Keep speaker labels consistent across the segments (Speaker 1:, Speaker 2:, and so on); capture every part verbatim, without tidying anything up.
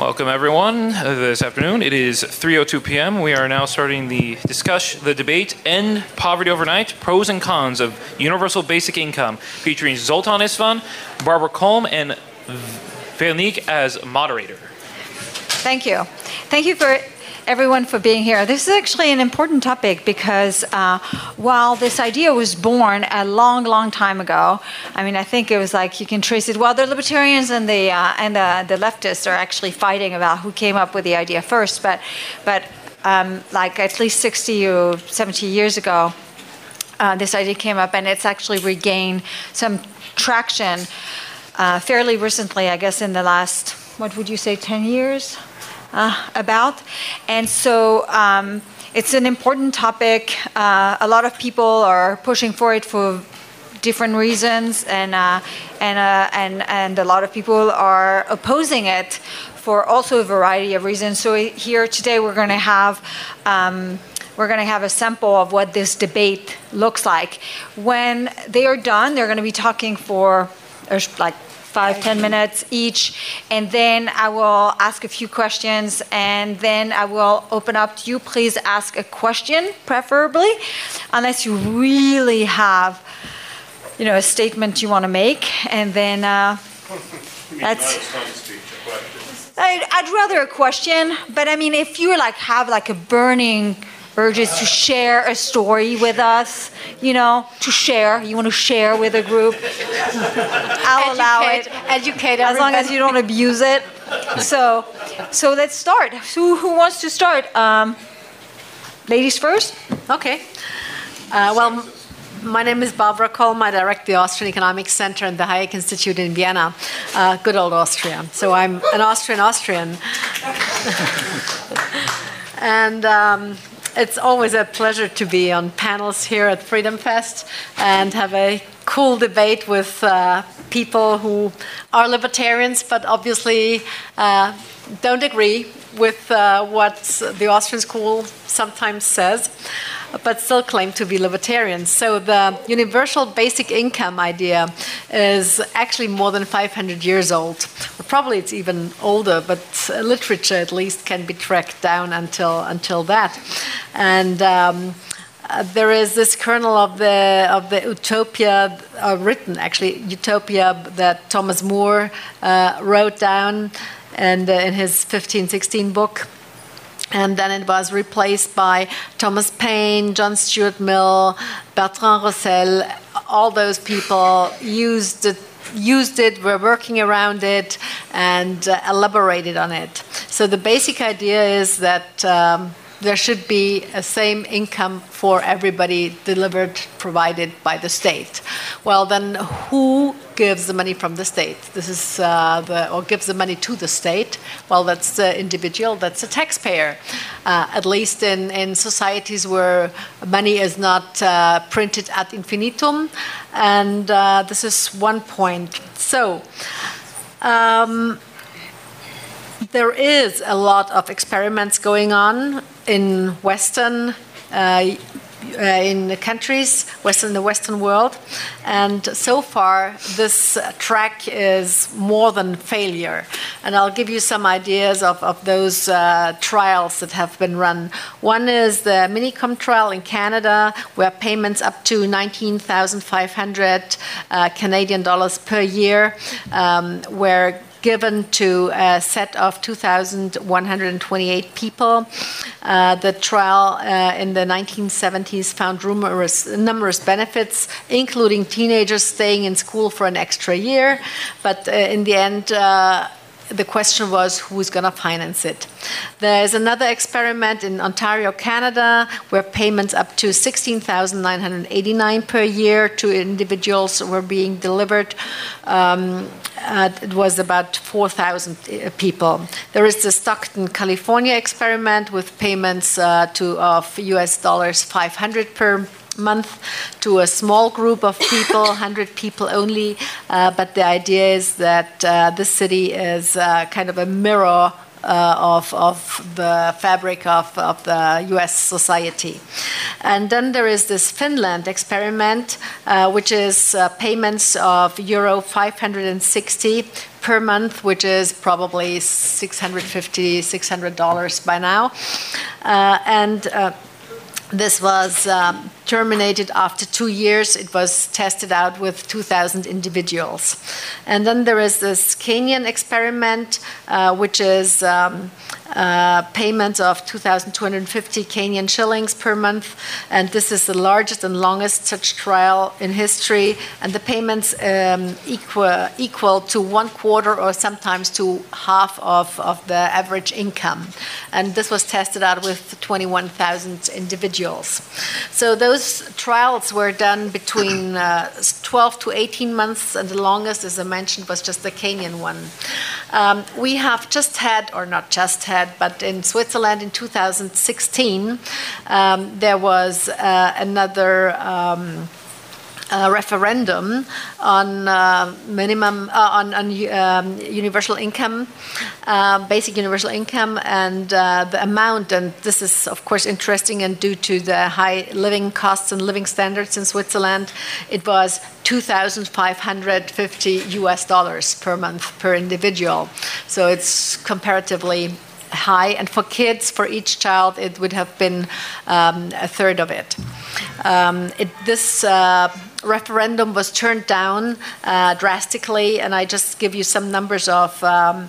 Speaker 1: Welcome everyone uh, this afternoon. It is three oh two p m We are now starting the discussion, the debate, End Poverty Overnight, Pros and Cons of Universal Basic Income, featuring Zoltan Istvan, Barbara Kolm, and Veronique as moderator.
Speaker 2: Thank you. Thank you for everyone for being here. This is actually an important topic because uh, while this idea was born a long, long time ago, I mean, I think it was like you can trace it. Well, the libertarians and the uh, and the, the leftists are actually fighting about who came up with the idea first. But but um, like at least sixty or seventy years ago, uh, this idea came up, and it's actually regained some traction uh, fairly recently. I guess in the last, what would you say, ten years? Uh, about. And so um, it's an important topic. Uh, a lot of people are pushing for it for different reasons, and uh, and uh, and and a lot of people are opposing it for also a variety of reasons. So here today we're going to have um, we're going to have a sample of what this debate looks like. When they are done, they're going to be talking for uh, like five, ten minutes each, and then I will ask a few questions, and then I will open up to you. Please ask a question, preferably, unless you really have, you know, a statement you want to make, and then uh, that's. I'd, I'd rather a question, but I mean, if you like have like a burning urges to share a story with us, you know, to share. You want to share with a group. I'll educate, allow it.
Speaker 3: Educate everybody.
Speaker 2: As long as you don't abuse it. So, so let's start. Who who wants to start? Um, ladies first.
Speaker 3: Okay. Uh, well, my name is Barbara Kolm. I direct the Austrian Economics Center and the Hayek Institute in Vienna. Uh, good old Austria. So I'm an Austrian Austrian. and. Um, It's always a pleasure to be on panels here at Freedom Fest and have a cool debate with uh, people who are libertarians, but obviously uh, don't agree with uh, what the Austrian school sometimes says, but still claim to be libertarians. So the universal basic income idea is actually more than five hundred years old. Well, probably it's even older, but literature at least can be tracked down until until that. And um, uh, there is this kernel of the of the utopia uh, written, actually utopia that Thomas More uh, wrote down, and uh, in his fifteen sixteen book. And then it was replaced by Thomas Paine, John Stuart Mill, Bertrand Russell. All those people used it, used it, were working around it, and uh, elaborated on it. So the basic idea is that um, there should be a same income for everybody delivered, provided by the state. Well, then who gives the money from the state? This is uh, the, or gives the money to the state? Well, that's the individual, that's the taxpayer. Uh, at least in, in societies where money is not uh, printed ad infinitum. And uh, this is one point. So, um, there is a lot of experiments going on in Western, uh, uh, in the countries, Western, the Western world, and so far this track is more than failure. And I'll give you some ideas of, of those uh, trials that have been run. One is the Minicom trial in Canada, where payments up to nineteen thousand five hundred uh, Canadian dollars per year um, were given to a set of two thousand one hundred twenty-eight people. Uh, the trial uh, in the nineteen seventies found numerous, numerous benefits, including teenagers staying in school for an extra year. But uh, in the end, uh, the question was who's going to finance it. There's another experiment in Ontario, Canada, where payments up to sixteen thousand nine hundred eighty-nine per year to individuals were being delivered. Um, uh, it was about four thousand people. There is the Stockton, California experiment with payments uh, to of U S dollars five hundred per month to a small group of people, one hundred people only. Uh, but the idea is that uh, this city is uh, kind of a mirror uh, of, of the fabric of, of the U S society. And then there is this Finland experiment, uh, which is uh, payments of euro five hundred sixty per month, which is probably six hundred fifty dollars, six hundred dollars by now. Uh, and uh, this was um, terminated after two years. It was tested out with two thousand individuals. And then there is this Kenyan experiment, uh, which is um, uh, payments of two thousand two hundred fifty Kenyan shillings per month. And this is the largest and longest such trial in history. And the payments um, equal, equal to one quarter or sometimes to half of, of the average income. And this was tested out with twenty-one thousand individuals. So those trials were done between uh, twelve to eighteen months, and the longest, as I mentioned, was just the Kenyan one. Um, we have just had, or not just had, but in Switzerland in two thousand sixteen, um, there was uh, another um, Uh, referendum on uh, minimum uh, on, on um, universal income, uh, basic universal income, and uh, the amount. And this is, of course, interesting. And due to the high living costs and living standards in Switzerland, it was two thousand five hundred fifty U S dollars per month per individual. So it's comparatively high, and for kids, for each child, it would have been um, a third of it. Um, it this uh, referendum was turned down uh, drastically, and I just give you some numbers of um,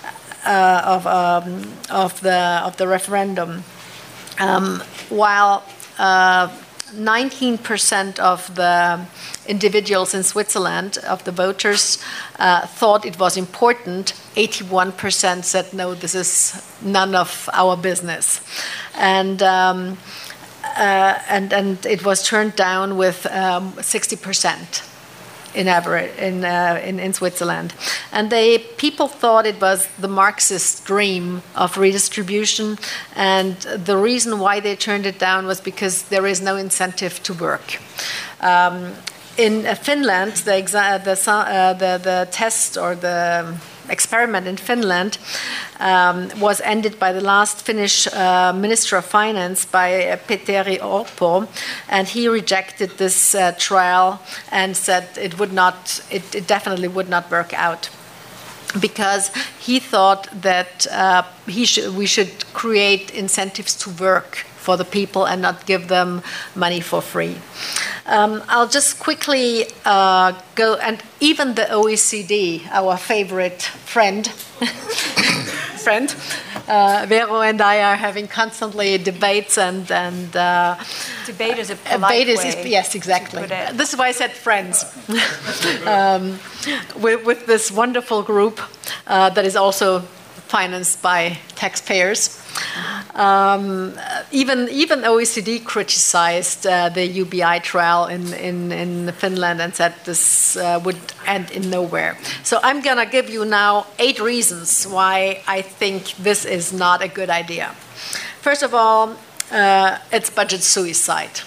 Speaker 3: uh, of um, of the of the referendum. Um, while uh, nineteen percent of the individuals in Switzerland, of the voters, uh, thought it was important, eighty-one percent said, no, this is none of our business. And um, uh, and, and it was turned down with um, sixty percent in average in, uh, in in Switzerland. And they people thought it was the Marxist dream of redistribution, and the reason why they turned it down was because there is no incentive to work. Um, in uh, Finland, the, exa- the, uh, the the test or the experiment in Finland um, was ended by the last Finnish uh, Minister of Finance, by uh, Petteri Orpo, and he rejected this uh, trial and said it would not, it, it definitely would not work out, because he thought that uh, he should, we should create incentives to work for the people and not give them money for free. Um, I'll just quickly uh, go, and even the O E C D, our favorite friend, friend, uh, Vero and I are having constantly debates and and uh,
Speaker 2: debate is a polite
Speaker 3: debate is,
Speaker 2: way
Speaker 3: yes, exactly.
Speaker 2: to put it.
Speaker 3: This is why I said friends. um, with, with this wonderful group uh, that is also financed by taxpayers. Um, even even O E C D criticized uh, the U B I trial in, in, in Finland and said this uh, would end in nowhere. So I'm going to give you now eight reasons why I think this is not a good idea. First of all, uh, it's budget suicide.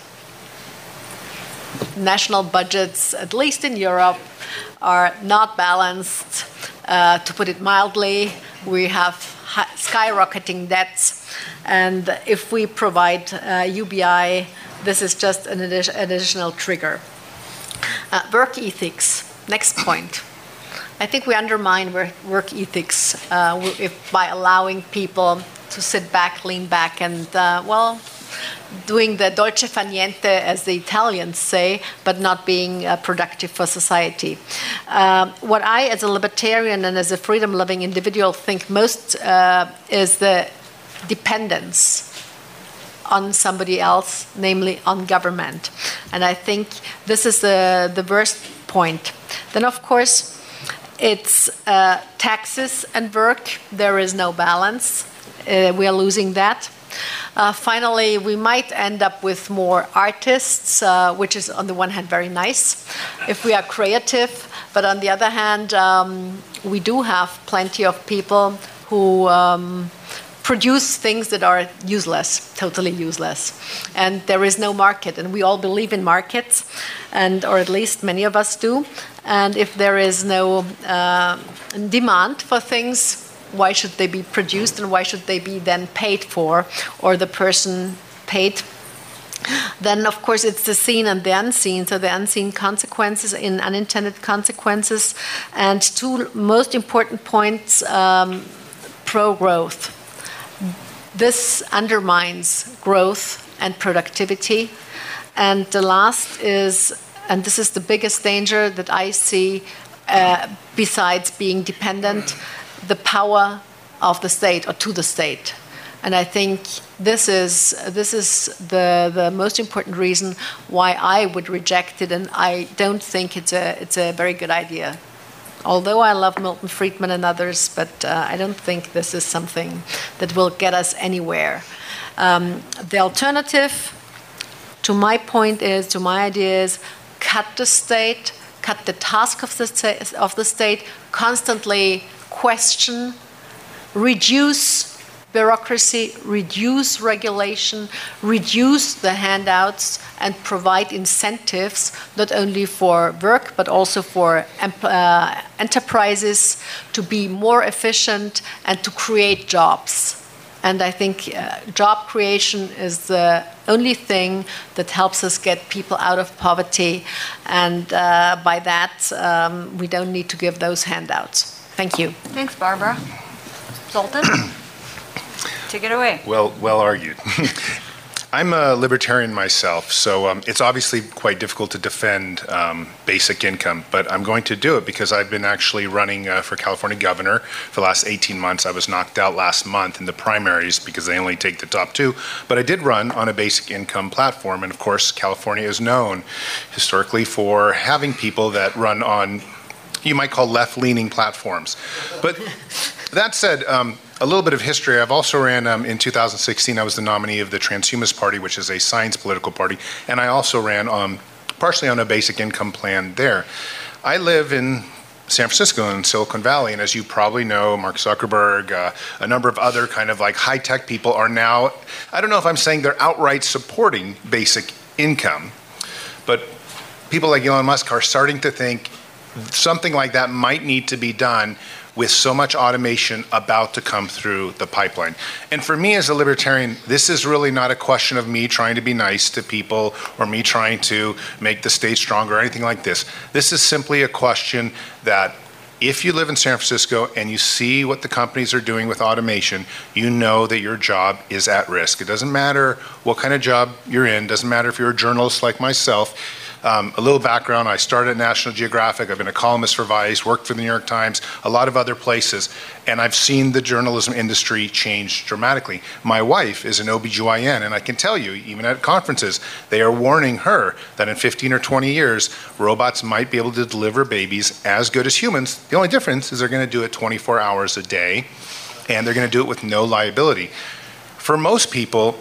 Speaker 3: National budgets, at least in Europe, are not balanced. Uh, to put it mildly, we have skyrocketing debts, and if we provide uh, U B I, this is just an addi- additional trigger. Uh, work ethics, next point. I think we undermine work, work ethics uh, if, by allowing people to sit back, lean back, and, uh, well, doing the dolce fa niente, as the Italians say, but not being uh, productive for society. Uh, what I, as a libertarian and as a freedom-loving individual, think most uh, is the dependence on somebody else, namely on government. And I think this is the, the worst point. Then, of course, it's uh, taxes and work. There is no balance. Uh, we are losing that. Uh, finally, we might end up with more artists, uh, which is on the one hand very nice if we are creative, but on the other hand, um, we do have plenty of people who um, produce things that are useless, totally useless. And there is no market, and we all believe in markets, and or at least many of us do. And if there is no uh, demand for things, why should they be produced, and why should they be then paid for, or the person paid Then, of course, it's the seen and the unseen, so the unseen consequences in unintended consequences. And two most important points, um, pro-growth. This undermines growth and productivity. And the last is, and this is the biggest danger that I see, uh, besides being dependent, the power of the state or to the state. And I think this is this is the the most important reason why I would reject it, and I don't think it's a it's a very good idea. Although I love Milton Friedman and others, but uh, I don't think this is something that will get us anywhere. Um, the alternative, to my point is, to my idea is, cut the state, cut the task of the sta- of the state, constantly question, reduce bureaucracy, reduce regulation, reduce the handouts, and provide incentives not only for work but also for uh, enterprises to be more efficient and to create jobs. And I think uh, job creation is the only thing that helps us get people out of poverty. And uh, by that, um, we don't need to give those handouts. Thank you.
Speaker 2: Thanks, Barbara. Zoltan? Take it away.
Speaker 4: Well, well argued. I'm a libertarian myself, so um, it's obviously quite difficult to defend um, basic income, but I'm going to do it because I've been actually running uh, for California governor for the last eighteen months. I was knocked out last month in the primaries because they only take the top two, but I did run on a basic income platform, and of course, California is known historically for having people that run on, you might call left-leaning platforms. But that said, um, a little bit of history. I've also ran, um, in two thousand sixteen, I was the nominee of the Transhumanist Party, which is a science political party, and I also ran um, partially on a basic income plan there. I live in San Francisco in Silicon Valley, and as you probably know, Mark Zuckerberg, uh, a number of other kind of like high-tech people are now, I don't know if I'm saying they're outright supporting basic income, but people like Elon Musk are starting to think something like that might need to be done with so much automation about to come through the pipeline. And for me as a libertarian, this is really not a question of me trying to be nice to people or me trying to make the state stronger or anything like this. This is simply a question that if you live in San Francisco and you see what the companies are doing with automation, you know that your job is at risk. It doesn't matter what kind of job you're in, doesn't matter if you're a journalist like myself. Um, a little background, I started at National Geographic, I've been a columnist for Vice, worked for the New York Times, a lot of other places, and I've seen the journalism industry change dramatically. My wife is an O B G Y N, and I can tell you, even at conferences, they are warning her that in fifteen or twenty years, robots might be able to deliver babies as good as humans. The only difference is they're going to do it twenty-four hours a day, and they're going to do it with no liability. For most people,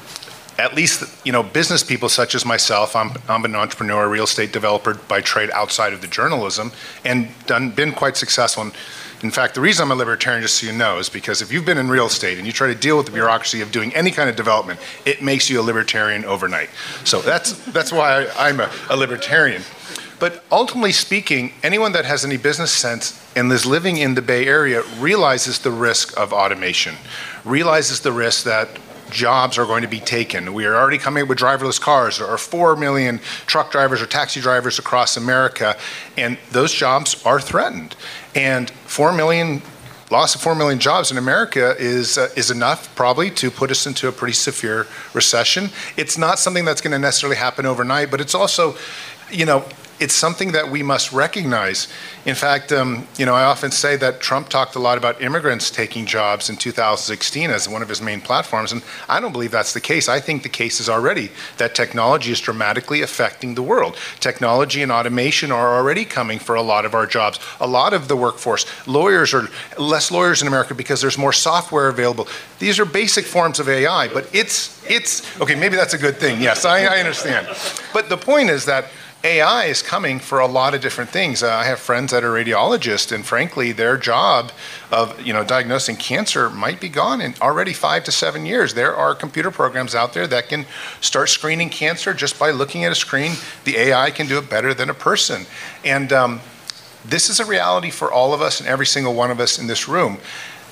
Speaker 4: at least, you know, business people such as myself, I'm, I'm an entrepreneur, a real estate developer by trade outside of the journalism, and done, been quite successful. And in fact, the reason I'm a libertarian, just so you know, is because if you've been in real estate and you try to deal with the bureaucracy of doing any kind of development, it makes you a libertarian overnight. So that's, that's why I, I'm a, a libertarian. But ultimately speaking, anyone that has any business sense and is living in the Bay Area realizes the risk of automation, realizes the risk that jobs are going to be taken. We are already coming up with driverless cars. There are four million truck drivers or taxi drivers across America, and those jobs are threatened. And four million, loss of four million jobs in America is uh, is enough probably to put us into a pretty severe recession. It's not something that's going to necessarily happen overnight, but it's also, you know, it's something that we must recognize. In fact, um, you know, I often say that Trump talked a lot about immigrants taking jobs in two thousand sixteen as one of his main platforms, and I don't believe that's the case. I think the case is already that technology is dramatically affecting the world. Technology and automation are already coming for a lot of our jobs. A lot of the workforce, lawyers are less lawyers in America because there's more software available. These are basic forms of A I, but it's, it's okay, maybe that's a good thing. Yes, I, I understand. But the point is that A I is coming for a lot of different things. Uh, I have friends that are radiologists, and frankly, their job of you know diagnosing cancer might be gone in already five to seven years. There are computer programs out there that can start screening cancer just by looking at a screen. The A I can do it better than a person. And um, this is a reality for all of us and every single one of us in this room.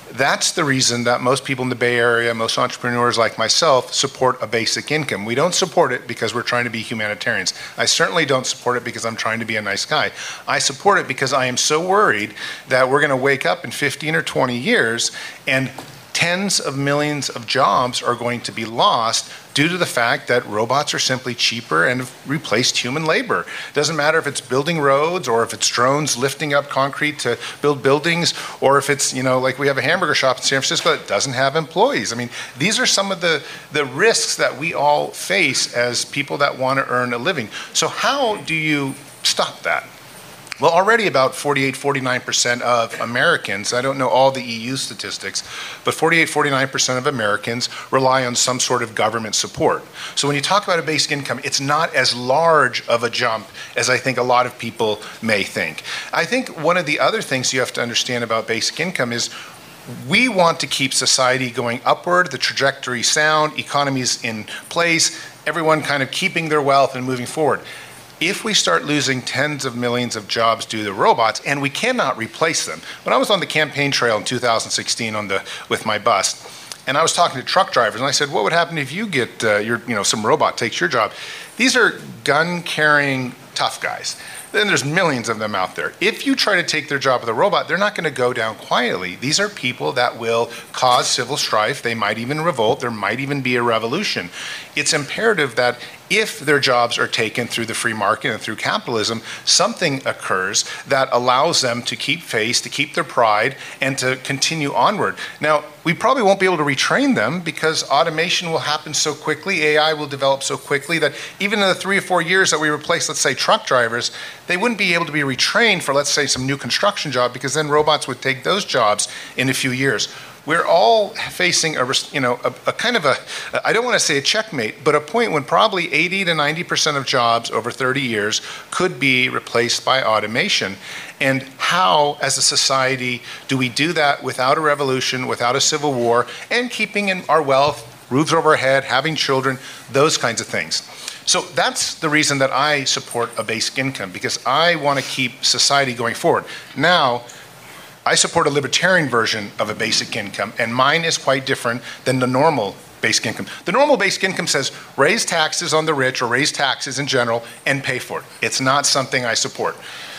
Speaker 4: That's the reason that most people in the Bay Area, most entrepreneurs like myself, support a basic income. We don't support it because we're trying to be humanitarians. I certainly don't support it because I'm trying to be a nice guy. I support it because I am so worried that we're going to wake up in fifteen or twenty years and tens of millions of jobs are going to be lost due to the fact that robots are simply cheaper and have replaced human labor. It doesn't matter if it's building roads or if it's drones lifting up concrete to build buildings, or if it's, you know, like we have a hamburger shop in San Francisco that doesn't have employees. I mean, these are some of the, the risks that we all face as people that want to earn a living. So how do you stop that? Well, already about forty-eight, forty-nine percent of Americans, I don't know all the E U statistics, but forty-eight, forty-nine percent of Americans rely on some sort of government support. So when you talk about a basic income, it's not as large of a jump as I think a lot of people may think. I think one of the other things you have to understand about basic income is we want to keep society going upward, the trajectory sound, economies in place, everyone kind of keeping their wealth and moving forward. If we start losing tens of millions of jobs due to robots, and we cannot replace them. When I was on the campaign trail in two thousand sixteen on the, with my bus, and I was talking to truck drivers, and I said, what would happen if you get, uh, your, you know, some robot takes your job? These are gun-carrying tough guys. Then there's millions of them out there. If you try to take their job with a robot, they're not going to go down quietly. These are people that will cause civil strife. They might even revolt. There might even be a revolution. It's imperative that if their jobs are taken through the free market and through capitalism, something occurs that allows them to keep faith, to keep their pride, and to continue onward. Now, we probably won't be able to retrain them because automation will happen so quickly, A I will develop so quickly that even in the three or four years that we replace, let's say, truck drivers, they wouldn't be able to be retrained for, let's say, some new construction job, because then robots would take those jobs in a few years. We're all facing a, you know, a, a kind of a, I don't want to say a checkmate, but a point when probably eighty to ninety percent of jobs over thirty years could be replaced by automation. And how, as a society, do we do that without a revolution, without a civil war, and keeping in our wealth, roofs over our head, having children, those kinds of things. So that's the reason that I support a basic income, because I want to keep society going forward. Now, I support a libertarian version of a basic income, and mine is quite different than the normal basic income. The normal basic income says raise taxes on the rich or raise taxes in general and pay for it. It's not something I support.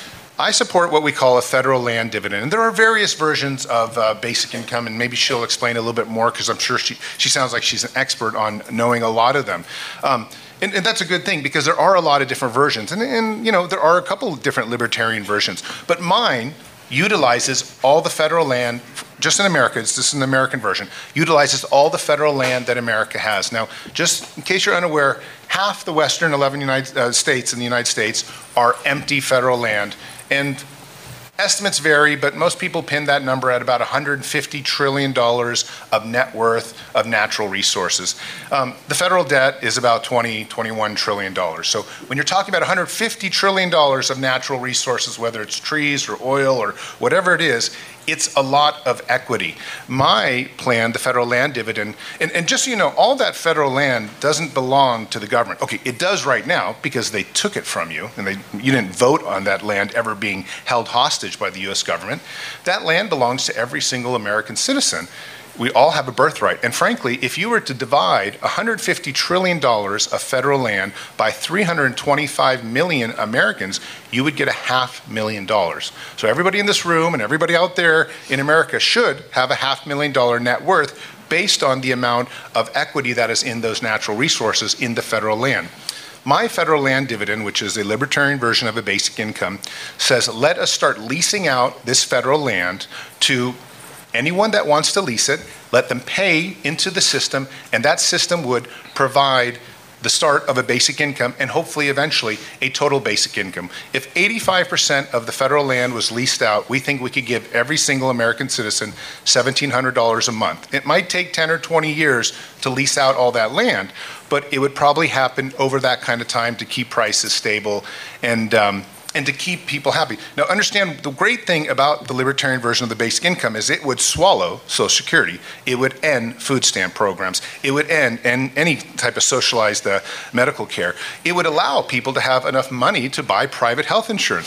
Speaker 4: I support what we call a federal land dividend. And there are various versions of uh, basic income, and maybe she'll explain a little bit more because I'm sure she, she sounds like she's an expert on knowing a lot of them. Um, and, and that's a good thing because there are a lot of different versions. And, and you know, there are a couple of different libertarian versions. But mine utilizes all the federal land, just in America, it's just an American version, utilizes all the federal land that America has. Now, just in case you're unaware, half the western eleven United, uh, states in the United States are empty federal land. And estimates vary, but most people pin that number at about one hundred fifty trillion dollars of net worth of natural resources. Um, the federal debt is about twenty, twenty-one trillion dollars. So when you're talking about one hundred fifty trillion dollars of natural resources, whether it's trees or oil or whatever it is, it's a lot of equity. My plan, the federal land dividend, and, and just so you know, all that federal land doesn't belong to the government. Okay, it does right now because they took it from you and they, you didn't vote on that land ever being held hostage by the U S government. That land belongs to every single American citizen. We all have a birthright. And frankly, if you were to divide one hundred fifty trillion dollars of federal land by three hundred twenty-five million Americans, you would get a half million dollars. So everybody in this room and everybody out there in America should have a half million dollar net worth based on the amount of equity that is in those natural resources in the federal land. My federal land dividend, which is a libertarian version of a basic income, says let us start leasing out this federal land to anyone that wants to lease it, let them pay into the system, and that system would provide the start of a basic income and hopefully eventually a total basic income. If eighty-five percent of the federal land was leased out, we think we could give every single American citizen seventeen hundred dollars a month. It might take ten or twenty years to lease out all that land, but it would probably happen over that kind of time to keep prices stable and um, and to keep people happy. Now understand, the great thing about the libertarian version of the basic income is it would swallow Social Security. It would end food stamp programs. It would end, end any type of socialized uh, medical care. It would allow people to have enough money to buy private health insurance.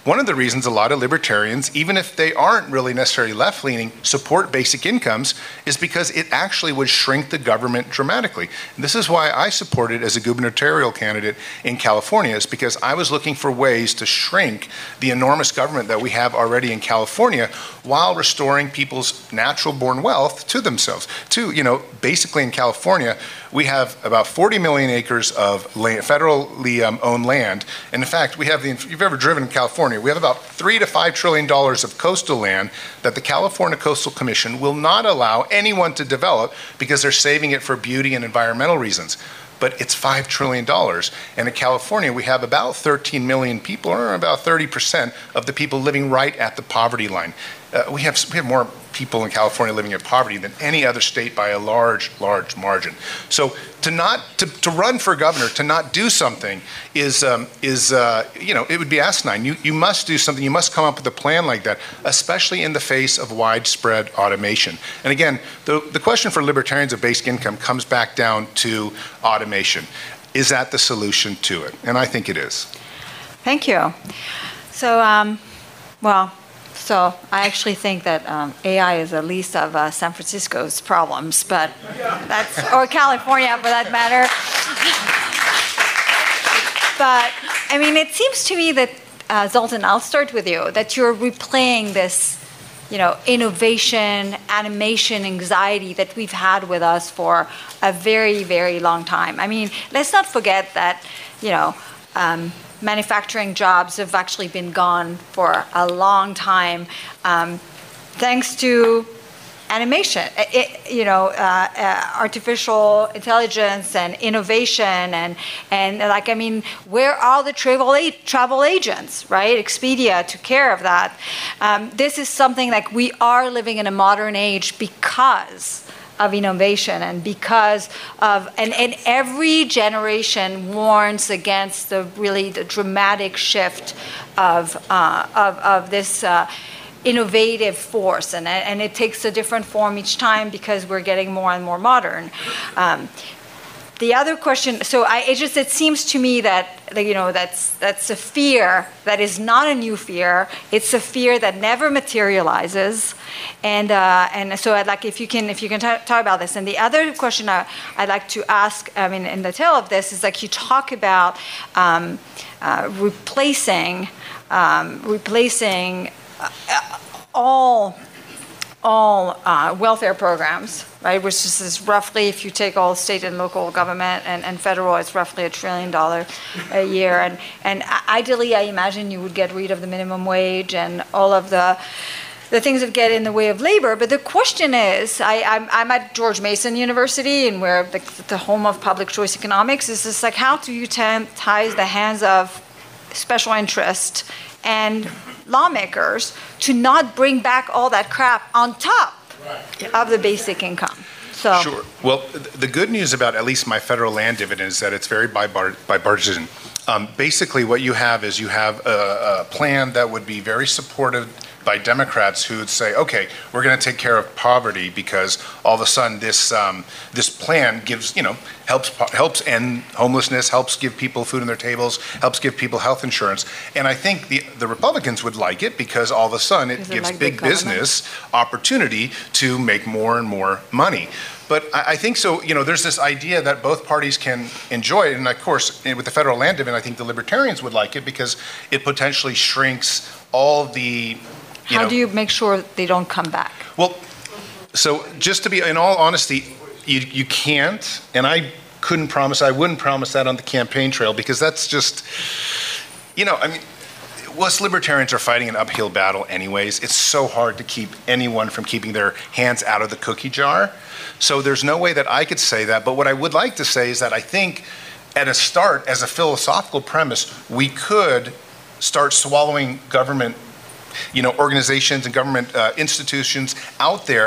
Speaker 4: one of the reasons a lot of libertarians, even if they aren't really necessarily left-leaning, support basic incomes is because it actually would shrink the government dramatically. And this is why I supported as a gubernatorial candidate in California, is because I was looking for ways to shrink the enormous government that we have already in California while restoring people's natural-born wealth to themselves. To, you know, basically in California, we have about forty million acres of land, federally um, owned land. And in fact, we have the, if you've ever driven in California, we have about three to five trillion dollars of coastal land that the California Coastal Commission will not allow anyone to develop because they're saving it for beauty and environmental reasons. But it's five trillion dollars. And in California, we have about thirteen million people, or about thirty percent of the people living right at the poverty line. Uh, we have we have more people in California living in poverty than any other state by a large, large margin. So to not to, to run for governor, to not do something is um, is uh, you know, it would be asinine. You you must do something. You must come up with a plan like that, especially in the face of widespread automation. And again, the the question for libertarians of basic income comes back down to automation. Is that the solution to it? And I think it is.
Speaker 2: Thank you. So, um, well. So I actually think that um, A I is the least of uh, San Francisco's problems, but that's, or California for that matter. But I mean, it seems to me that, uh, Zoltan, I'll start with you, that you're replaying this, you know, innovation, animation, anxiety that we've had with us for a very, very long time. I mean, let's not forget that, you know, um, manufacturing jobs have actually been gone for a long time, um, thanks to animation, it, you know, uh, uh, artificial intelligence and innovation, and and like I mean, where are the travel a- travel agents, right? Expedia took care of that. Um, this is something like we are living in a modern age because of innovation and because of, and, and every generation warns against the really the dramatic shift of, uh, of, of this uh, innovative force, and, and it takes a different form each time because we're getting more and more modern. Um, The other question, so I, it just, it seems to me that, that, you know, that's, that's a fear that is not a new fear. It's a fear that never materializes. And, uh, and so I'd like, if you can, if you can t- talk about this. And the other question I, I'd like to ask, I mean, in the tail of this is like you talk about um, uh, replacing, um, replacing uh, all all uh, welfare programs, right, which is, is roughly, if you take all state and local government and, and federal, it's roughly a trillion dollar a year. And, and ideally, I imagine you would get rid of the minimum wage and all of the the things that get in the way of labor. But the question is, I, I'm, I'm at George Mason University, and we're the, the home of public choice economics, is this like, how do you t- tie the hands of special interest and lawmakers to not bring back all that crap on top right. of the basic income? So.
Speaker 4: Sure. Well, the good news about at least my federal land dividend is that it's very bipartisan. Um, basically, what you have is you have a, a plan that would be very supportive by Democrats who would say, okay, we're going to take care of poverty because all of a sudden this um, this plan gives, you know, helps helps end homelessness, helps give people food on their tables, helps give people health insurance. And I think the the Republicans would like it because all of a sudden it gives like big business opportunity to make more and more money. But I think so, you know, there's this idea that both parties can enjoy it. And of course, with the federal land dividend, I think the libertarians would like it because it potentially shrinks all the, you
Speaker 2: How
Speaker 4: know,
Speaker 2: do you make sure they don't come back?
Speaker 4: Well, so just to be, in all honesty, you, you can't, and I couldn't promise, I wouldn't promise that on the campaign trail because that's just, you know, I mean, us libertarians are fighting an uphill battle anyways. It's so hard to keep anyone from keeping their hands out of the cookie jar. So there's no way that I could say that. But what I would like to say is that I think at a start, as a philosophical premise, we could start swallowing government, you know, organizations and government uh, institutions out there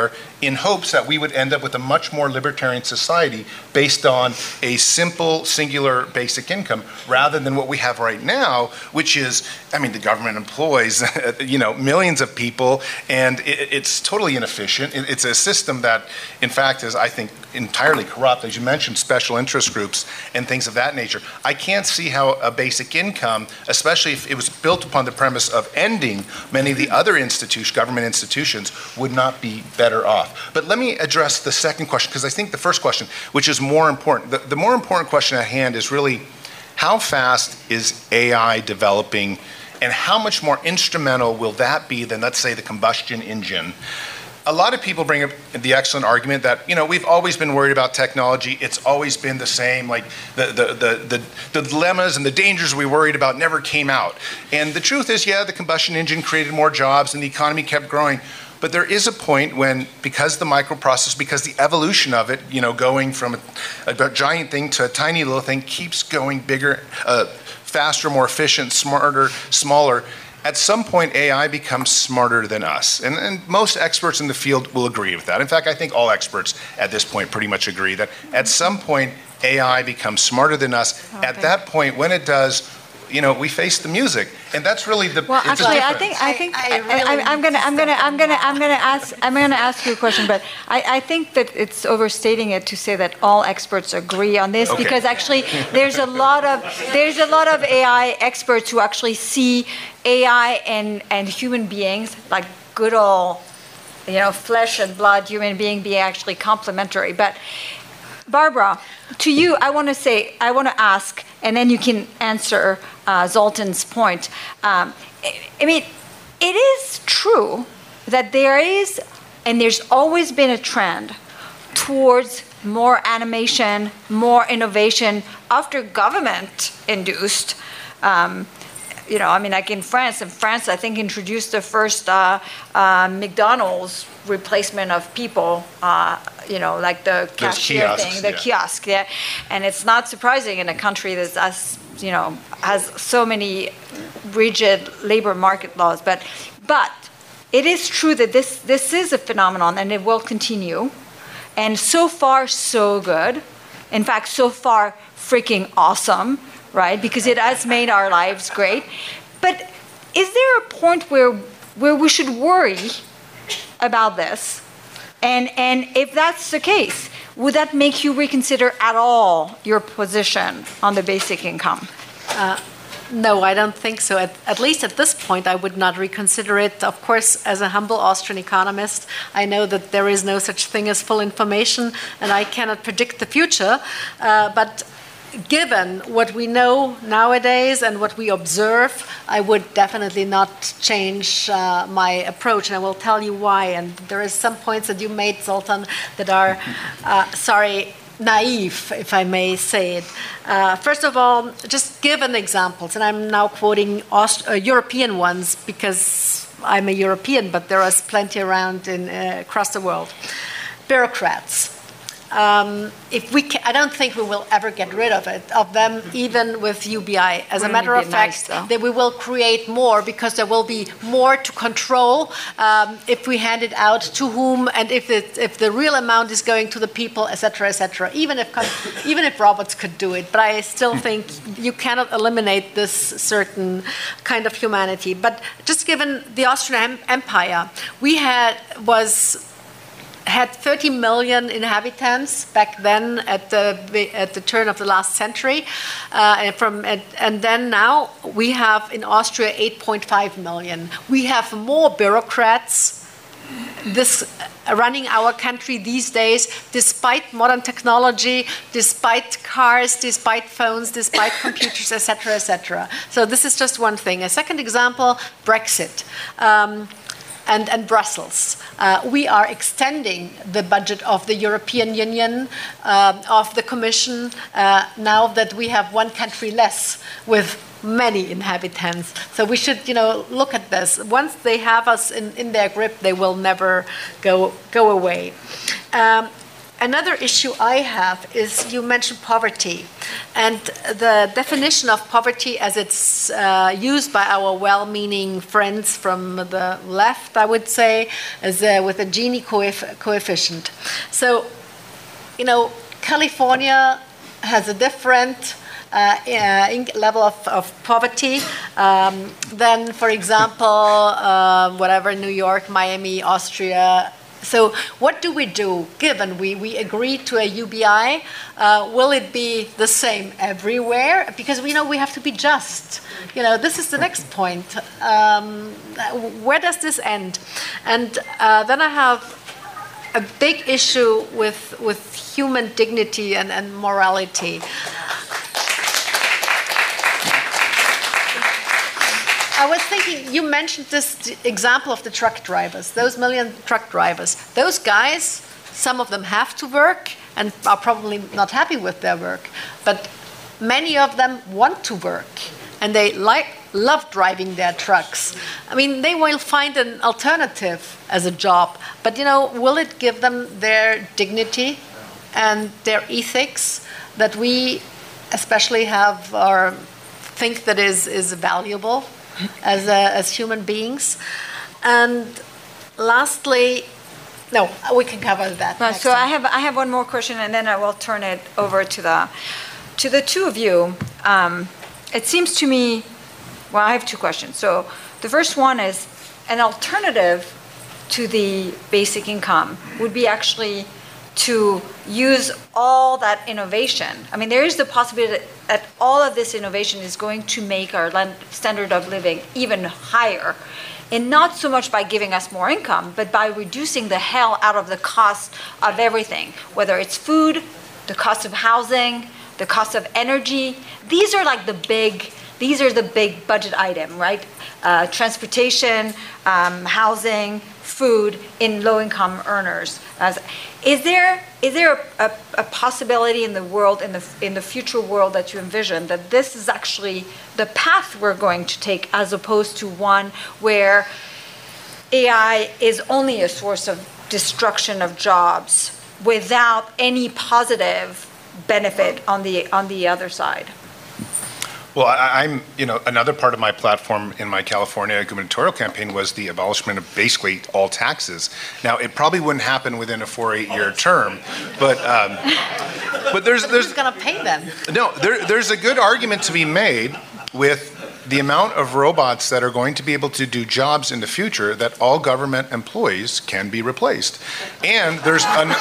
Speaker 4: in hopes that we would end up with a much more libertarian society based on a simple, singular basic income, rather than what we have right now, which is, I mean, the government employs, you know, millions of people, and it, it's totally inefficient. It, it's a system that, in fact, is, I think, entirely corrupt. As you mentioned, special interest groups and things of that nature. I can't see how a basic income, especially if it was built upon the premise of ending many of the other institutions, government institutions, would not be better off. But let me address the second question, because I think the first question, which is more important, the, the more important question at hand is really, how fast is A I developing, and how much more instrumental will that be than, let's say, the combustion engine? A lot of people bring up the excellent argument that, you know, we've always been worried about technology. It's always been the same. Like the, the, the, the, the dilemmas and the dangers we worried about never came out. And the truth is, yeah, the combustion engine created more jobs and the economy kept growing. But there is a point when, because the microprocessor, because the evolution of it, you know, going from a, a giant thing to a tiny little thing keeps going bigger, uh, faster, more efficient, smarter, smaller. At some point, A I becomes smarter than us. And, and most experts in the field will agree with that. In fact, I think all experts at this point pretty much agree that at some point, A I becomes smarter than us. Okay. At that point, when it does, you know, we face the music, and that's really the.
Speaker 2: Well, actually, I think I think I, I, I, I, I'm gonna I'm gonna I'm gonna I'm gonna ask I'm gonna ask you a question, but I, I think that it's overstating it to say that all experts agree on this, okay. Because actually there's a lot of there's a lot of A I experts who actually see A I and and human beings like good old, you know, flesh and blood human being being actually complementary, but. Barbara, to you, I want to say, I want to ask, and then you can answer uh, Zoltan's point. Um, I mean, it is true that there is, and there's always been a trend towards more animation, more innovation after government-induced. Um, you know, I mean, like in France, and France, I think, introduced the first uh, uh, McDonald's replacement of people, uh, you know, like the cashier kiosks, thing, the yeah. kiosk, yeah. And it's not surprising in a country that's, as, you know, has so many rigid labor market laws. But, but it is true that this, this is a phenomenon, and it will continue. And so far, so good. In fact, so far, freaking awesome, right? Because it has made our lives great. But is there a point where where we should worry about this? And and if that's the case, would that make you reconsider at all your position on the basic income?
Speaker 3: Uh, no, I don't think so. At, at least at this point, I would not reconsider it. Of course, as a humble Austrian economist, I know that there is no such thing as full information, and I cannot predict the future. Uh, but given what we know nowadays and what we observe, I would definitely not change uh, my approach, and I will tell you why. And there is some points that you made, Zoltan, that are, uh, sorry, naive, if I may say it. Uh, first of all, just given examples, and I'm now quoting Aust- uh, European ones because I'm a European, but there is plenty around in, uh, across the world. Bureaucrats. Um, if we, ca- I don't think we will ever get rid of it, of them, even with U B I. As a matter of fact, nice, that we will create more because there will be more to control um, if we hand it out to whom, and if it, if the real amount is going to the people, et cetera, et cetera. Even if even if robots could do it, but I still think you cannot eliminate this certain kind of humanity. But just given the Austrian Empire, we had was. had thirty million inhabitants back then at the at the turn of the last century, uh, and from and, and then now we have in Austria eight point five million. We have more bureaucrats this uh, running our country these days, despite modern technology, despite cars, despite phones, despite computers, et cetera, et cetera. So this is just one thing. A second example: Brexit. Um, And, and Brussels. Uh, we are extending the budget of the European Union, uh, of the Commission, uh, now that we have one country less with many inhabitants. So we should, you know, look at this. Once they have us in, in their grip, they will never go, go away. Um, another issue I have is you mentioned poverty, and the definition of poverty as it's uh, used by our well-meaning friends from the left, I would say, is uh, with a Gini coef- coefficient. So, you know, California has a different uh, uh, level of, of poverty um, than, for example, uh, whatever, New York, Miami, Austria. So what do we do, given we, we agree to a U B I? Uh, will it be the same everywhere? Because we know we have to be just. You know, this is the next point. Um, where does this end? And uh, then I have a big issue with, with human dignity and, and morality. I was thinking, you mentioned this example of the truck drivers, those million truck drivers. Those guys, some of them have to work and are probably not happy with their work, but many of them want to work and they like love driving their trucks. I mean, they will find an alternative as a job, but you know, will it give them their dignity and their ethics that we especially have or think that is, is valuable? As, uh, as human beings. And lastly, no, we can cover that.
Speaker 2: No,
Speaker 3: next
Speaker 2: so
Speaker 3: time.
Speaker 2: I have I have one more question, and then I will turn it over to the to the two of you. Um, it seems to me, well, I have two questions. So the first one is an alternative to the basic income would be actually to use all that innovation. I mean, there is the possibility that all of this innovation is going to make our standard of living even higher. And not so much by giving us more income, but by reducing the hell out of the cost of everything, whether it's food, the cost of housing, the cost of energy. These are like the big, these are the big budget item, right? Uh, transportation, um, housing, food in low-income earners. As, is there is there a, a, a possibility in the world, in the in the future world that you envision, that this is actually the path we're going to take, as opposed to one where A I is only a source of destruction of jobs without any positive benefit on the on the other side?
Speaker 4: Well, I, I'm, you know, another part of my platform in my California gubernatorial campaign was the abolishment of basically all taxes. Now, it probably wouldn't happen within a four, eight-year term, but um, but there's there's
Speaker 3: who's going to pay them?
Speaker 4: No, there, there's a good argument to be made with the amount of robots that are going to be able to do jobs in the future that all government employees can be replaced, and there's an.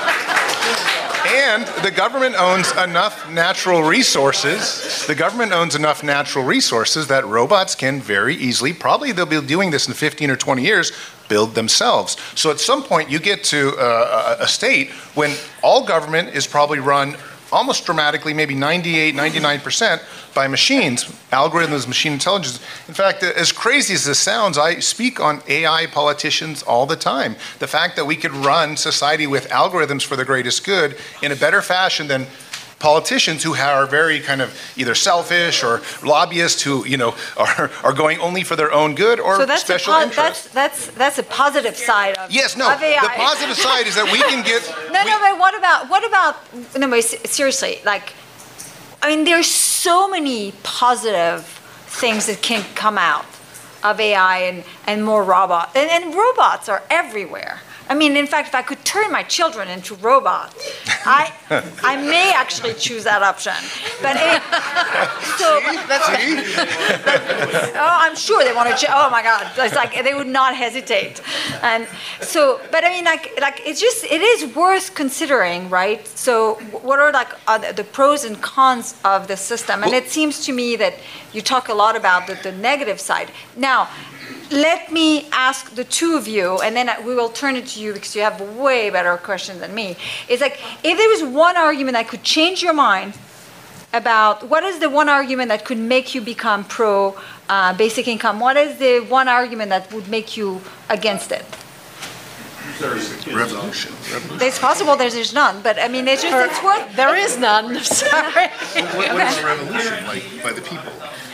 Speaker 4: And the government owns enough natural resources, the government owns enough natural resources that robots can very easily, probably they'll be doing this in fifteen or twenty years, build themselves. So at some point you get to uh, a state when all government is probably run almost dramatically, maybe ninety-eight, ninety-nine percent by machines, algorithms, machine intelligence. In fact, as crazy as this sounds, I speak on A I politicians all the time. The fact that we could run society with algorithms for the greatest good in a better fashion than politicians who are very kind of either selfish or lobbyists who, you know, are, are going only for their own good or
Speaker 2: so that's
Speaker 4: special
Speaker 2: a po-
Speaker 4: interests.
Speaker 2: That's, that's, that's a positive side of,
Speaker 4: yes, no,
Speaker 2: of A I.
Speaker 4: The positive side is that we can get...
Speaker 2: no,
Speaker 4: we,
Speaker 2: no, but what about, what about, no, but seriously, like, I mean, there's so many positive things that can come out of A I and, and more robots. And, and robots are everywhere. I mean, in fact, if I could turn my children into robots, I I may actually choose that option. But it, so that's, oh, I'm sure they want to. Ch- oh my God, it's like they would not hesitate. And so, but I mean, like like it's just it is worth considering, right? So, what are like are the pros and cons of the system? And it seems to me that you talk a lot about the, the negative side. Now, let me ask the two of you, and then we will turn it to you because you have a way better question than me. It's like, if there was one argument that could change your mind about what is the one argument that could make you become pro uh, basic income, what is the one argument that would make you against it?
Speaker 4: Revolution. Revolution.
Speaker 2: It's possible there's, there's none, but I mean, it's just, it's worth...
Speaker 3: There is none, sorry.
Speaker 4: What, what is a revolution? Like, by the people?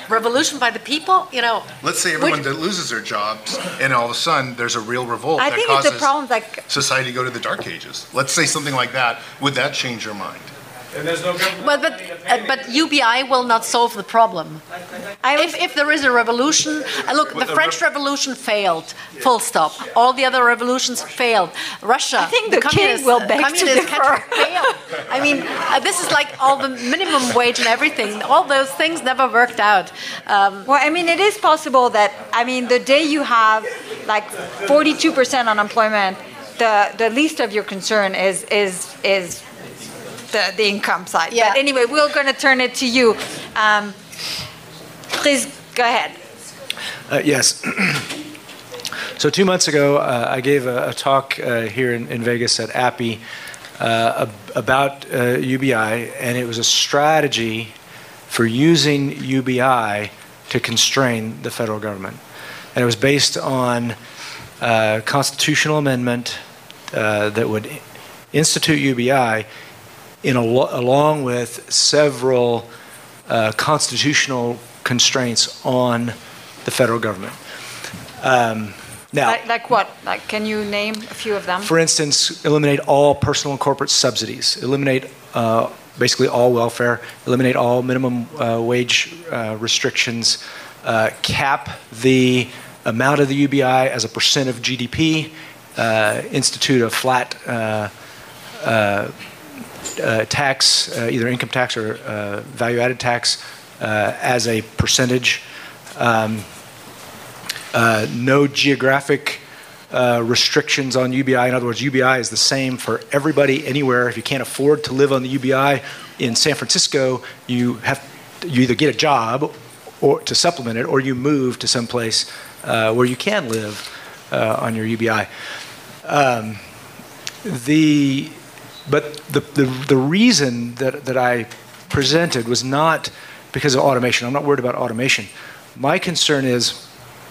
Speaker 3: revolution by the people, you know.
Speaker 4: Let's say everyone
Speaker 3: which-
Speaker 4: that loses their jobs, and all of a sudden there's a real revolt
Speaker 2: I
Speaker 4: that
Speaker 2: think it's
Speaker 4: causes
Speaker 2: a problem like
Speaker 4: society to go to the dark ages. Let's say something like that. Would that change your mind?
Speaker 5: And there's no government
Speaker 3: But but
Speaker 5: money to pay
Speaker 3: uh, but U B I will not solve the problem.
Speaker 2: I
Speaker 3: If, if there is a revolution, uh, look, the French Revolution failed, full stop. All the other revolutions failed. Russia,
Speaker 2: I think the king
Speaker 3: communist-
Speaker 2: will beg to
Speaker 3: communist
Speaker 2: differ.
Speaker 3: country failed. I mean, uh, this is like all the minimum wage and everything. All those things never worked out. Um,
Speaker 2: Well, I mean, it is possible that, I mean, the day you have like forty-two percent unemployment, the, the least of your concern is is is the, the income side.
Speaker 3: Yeah.
Speaker 2: But anyway, we're going to turn it to you. Um, please go ahead.
Speaker 6: Uh, yes. So two months ago, uh, I gave a, a talk uh, here in, in Vegas at A P I uh, ab- about uh, U B I, and it was a strategy for using U B I to constrain the federal government. And it was based on a constitutional amendment uh, that would institute U B I in a lo- along with several uh, constitutional constraints on the federal government. Um, now,
Speaker 2: Like, like what? Like, can you name a few of them?
Speaker 6: for instance, eliminate all personal and corporate subsidies, eliminate uh, basically all welfare, eliminate all minimum uh, wage uh, restrictions, uh, cap the amount of the U B I as a percent of G D P, uh, institute a flat uh, uh, uh, tax, uh, either income tax or uh, value-added tax, uh, as a percentage. Um, uh, no geographic uh, restrictions on U B I. In other words, U B I is the same for everybody anywhere. If you can't afford to live on the U B I in San Francisco, you have you either get a job or to supplement it, or you move to some place uh, where you can live uh, on your U B I. Um, the but the, the the reason that that I presented was not because of automation. I'm not worried about automation. My concern is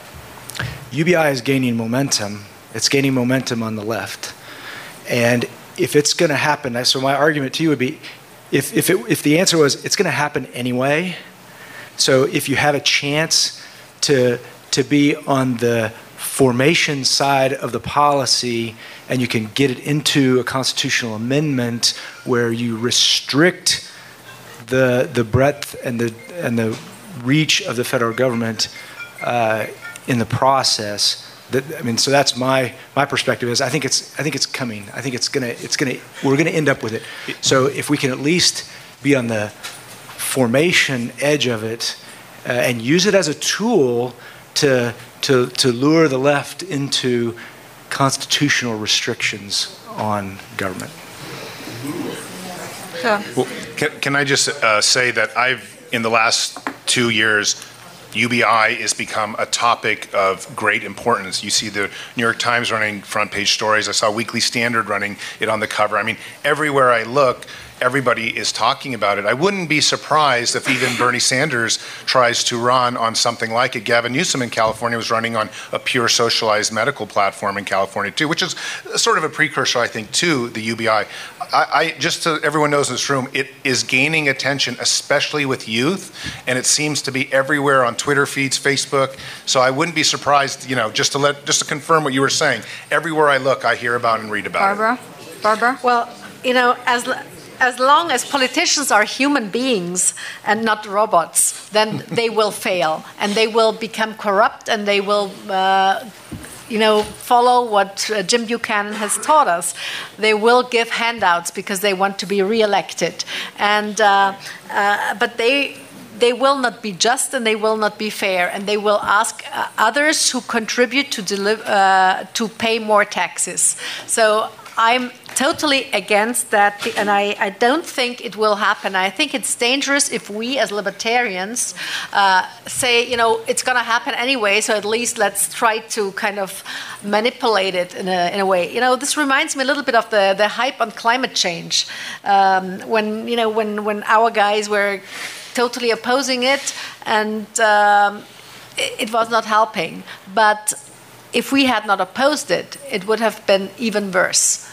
Speaker 6: U B I is gaining momentum. It's gaining momentum on the left. And if it's going to happen, so my argument to you would be, if, if, it, if the answer was it's going to happen anyway, so if you have a chance to, to be on the formation side of the policy and you can get it into a constitutional amendment where you restrict the, the breadth and the, and the reach of the federal government uh, in the process, that, I mean, so that's my my perspective. Is I think it's I think it's coming. I think it's gonna it's gonna we're gonna end up with it. So if we can at least be on the formation edge of it uh, and use it as a tool to to to lure the left into constitutional restrictions on government.
Speaker 2: So,
Speaker 4: Well, can, can I just uh, say that I've, in the last two years, U B I has become a topic of great importance. You see the New York Times running front page stories. I saw Weekly Standard running it on the cover. I mean, everywhere I look, everybody is talking about it. I wouldn't be surprised if even Bernie Sanders tries to run on something like it. Gavin Newsom in California was running on a pure socialized medical platform in California too, which is sort of a precursor, I think, to the U B I. I, I just so everyone knows in this room, it is gaining attention, especially with youth, and it seems to be everywhere on Twitter feeds, Facebook. So I wouldn't be surprised, you know, just to let just to confirm what you were saying. Everywhere I look, I hear about and read about
Speaker 2: Barbara? Barbara?
Speaker 3: Well, you know, as as long as politicians are human beings and not robots, then they will fail and they will become corrupt and they will, uh, you know, follow what uh, Jim Buchanan has taught us. They will give handouts because they want to be reelected, and uh, uh, but they. They will not be just and they will not be fair, and they will ask uh, others who contribute to deliver uh, to pay more taxes. So I'm totally against that, and I, I don't think it will happen. I think it's dangerous if we as libertarians uh, say, you know, it's going to happen anyway, so at least let's try to kind of manipulate it in a, in a way. You know, this reminds me a little bit of the, the hype on climate change. Um, when, you know, when, when our guys were totally opposing it, and um, it, it was not helping. But if we had not opposed it, it would have been even worse.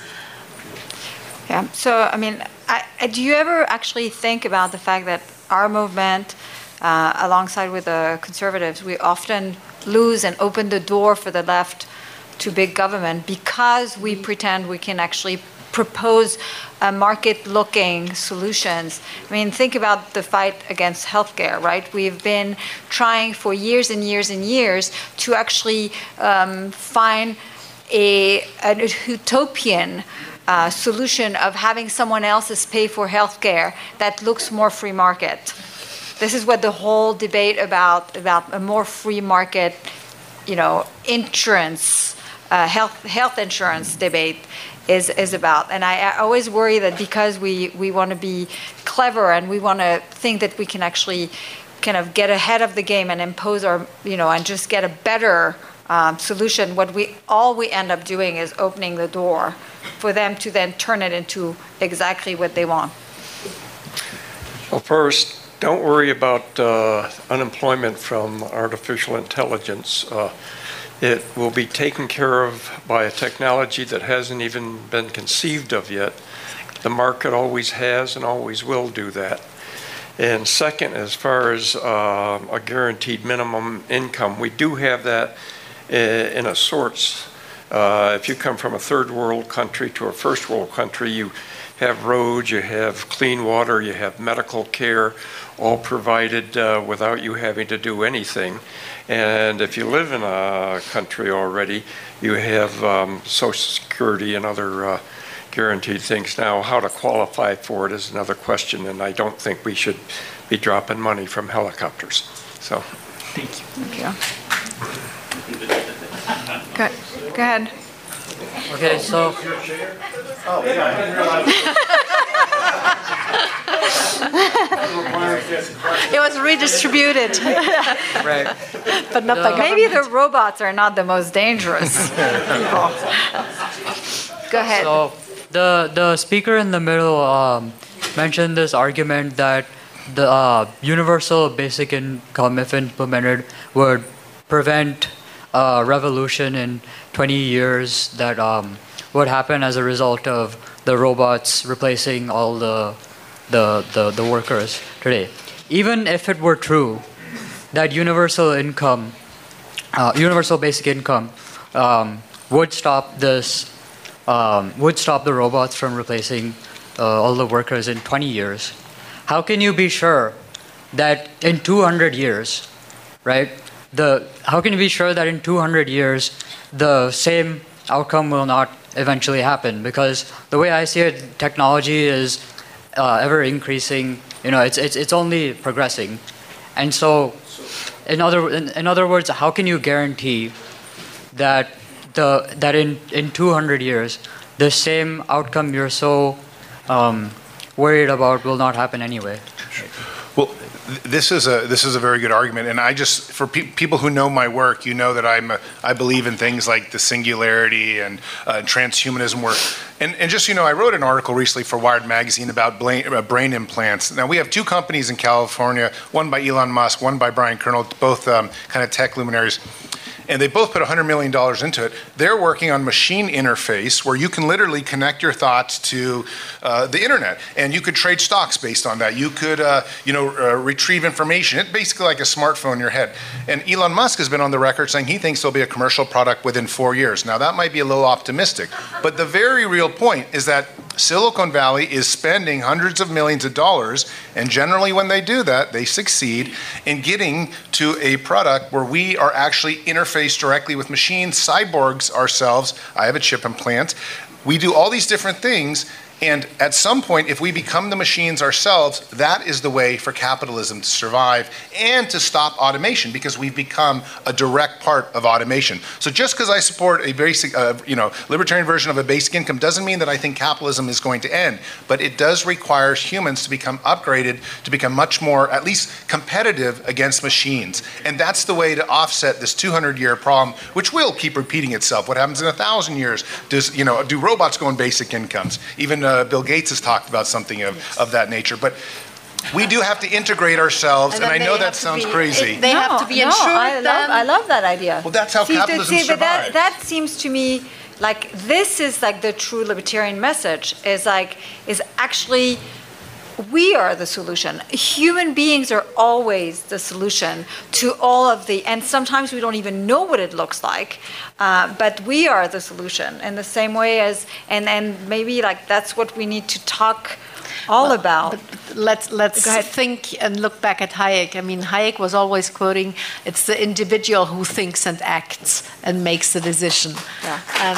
Speaker 2: Yeah. So, I mean, I, I, do you ever actually think about the fact that our movement uh, alongside with the conservatives, we often lose and open the door for the left to big government because we pretend we can actually propose uh, market-looking solutions. I mean, think about the fight against healthcare, right? We've been trying for years and years and years to actually um, find a, an utopian uh, solution of having someone else's pay for healthcare that looks more free market. This is what the whole debate about, about a more free market, you know, insurance, uh, health, health insurance debate is, is about. And I, I always worry that because we, we want to be clever and we want to think that we can actually kind of get ahead of the game and impose our, you know, and just get a better um, solution, what we, all we end up doing is opening the door for them to then turn it into exactly what they want.
Speaker 5: Well, first, don't worry about uh, unemployment from artificial intelligence. Uh, It will be taken care of by a technology that hasn't even been conceived of yet. The market always has and always will do that. And second, as far as uh, a guaranteed minimum income, we do have that in a sorts. Uh, if you come from a third world country to a first world country, you have roads, you have clean water, you have medical care, all provided uh, without you having to do anything. And if you live in a country already, you have um, Social Security and other uh, guaranteed things. Now, how to qualify for it is another question, and I don't think we should be dropping money from helicopters. So,
Speaker 2: thank you. Thank you. Go, go ahead.
Speaker 7: Okay, so. Oh, yeah, I didn't realize.
Speaker 3: It was redistributed.
Speaker 7: Right.
Speaker 3: But not by government.
Speaker 2: Maybe the robots are not the most dangerous people. Go ahead.
Speaker 7: So the the speaker in the middle um, mentioned this argument that the uh, universal basic income, if implemented, would prevent a revolution in twenty years that um, would happen as a result of the robots replacing all the the, the, the workers today. Even if it were true that universal income, uh, universal basic income um, would stop this, um, would stop the robots from replacing uh, all the workers in twenty years, how can you be sure that in two hundred years, right, the, how can you be sure that in two hundred years the same outcome will not eventually happen? Because the way I see it, technology is uh, ever increasing. You know, it's it's it's only progressing, and so, in other in, in other words, how can you guarantee that the that in in two hundred years the same outcome you're so um, worried about will not happen anyway?
Speaker 4: Well, this is a this is a very good argument, and I just for pe people who know my work, you know that I'm a, I believe in things like the singularity and uh, transhumanism work. And, and just so you know, I wrote an article recently for Wired Magazine about brain, uh, brain implants. Now we have two companies in California, one by Elon Musk, one by Brian Kernel, both um, kind of tech luminaries. And they both put one hundred million dollars into it. They're working on machine interface where you can literally connect your thoughts to uh, the internet, and you could trade stocks based on that. You could, uh, you know, uh, retrieve information. It's basically like a smartphone in your head. And Elon Musk has been on the record saying he thinks there'll be a commercial product within four years. Now that might be a little optimistic, but the very real point is that Silicon Valley is spending hundreds of millions of dollars, and generally when they do that, they succeed in getting to a product where we are actually interfaced directly with machines, cyborgs ourselves. I have a chip implant. We do all these different things, and at some point, if we become the machines ourselves, that is the way for capitalism to survive and to stop automation, because we've become a direct part of automation. So just because I support a basic, uh, you know, libertarian version of a basic income doesn't mean that I think capitalism is going to end, but it does require humans to become upgraded, to become much more, at least competitive against machines. And that's the way to offset this two hundred year problem, which will keep repeating itself. What happens in a thousand years? Does, you know, do robots go on basic incomes? Even Uh, Bill Gates has talked about something of, of that nature. But we do have to integrate ourselves, and, and I know that sounds
Speaker 3: be,
Speaker 4: crazy.
Speaker 3: It, they
Speaker 2: no,
Speaker 3: have to be
Speaker 2: no,
Speaker 3: insured.
Speaker 2: I love, I love that idea.
Speaker 4: Well, that's how
Speaker 2: see,
Speaker 4: capitalism
Speaker 2: see, but that,
Speaker 4: survives.
Speaker 2: that seems to me like this is like the true libertarian message, is like, is actually we are the solution. Human beings are always the solution to all of the, and sometimes we don't even know what it looks like, uh, but we are the solution in the same way as, and, and maybe like that's what we need to talk all
Speaker 3: Well,
Speaker 2: about.
Speaker 3: but let's let's
Speaker 2: Go ahead.
Speaker 3: think and look back at Hayek. I mean, Hayek was always quoting, "It's the individual who thinks and acts and makes the decision."
Speaker 2: Yeah.
Speaker 3: Um,